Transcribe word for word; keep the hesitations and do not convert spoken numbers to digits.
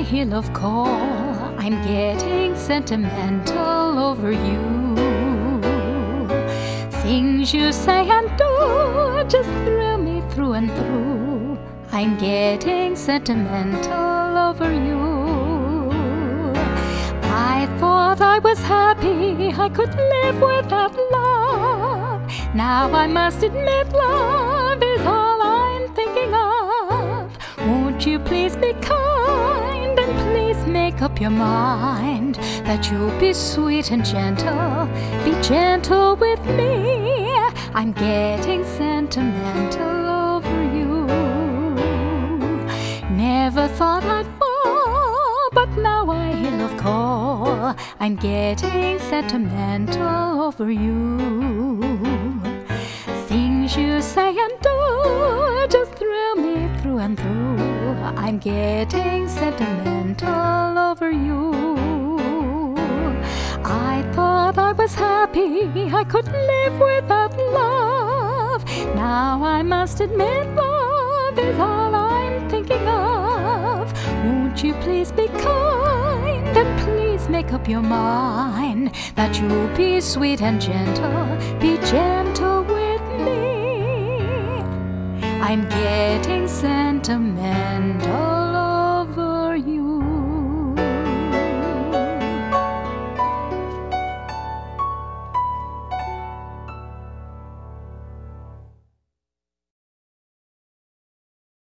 hear love call, I'm getting sentimental over you. Things you say and do just thrill me through and through. I'm getting sentimental over you. I thought I was happy, I could live without love. Now I must admit love is all I'm thinking of. Won't you please be kind and please make up your mind that you'll be sweet and gentle, be gentle with me. I'm getting sentimental over you. Never thought I'd fall, but now I hear love call. I'm getting sentimental over you. Things you say and do just thrill me through and through. I'm getting sentimental over you. I thought I was happy, I could live without love. Now I must admit love is all I'm thinking of. Won't you please be kind and please make up your mind that you'll be sweet and gentle, be gentle with me. I'm getting sentimental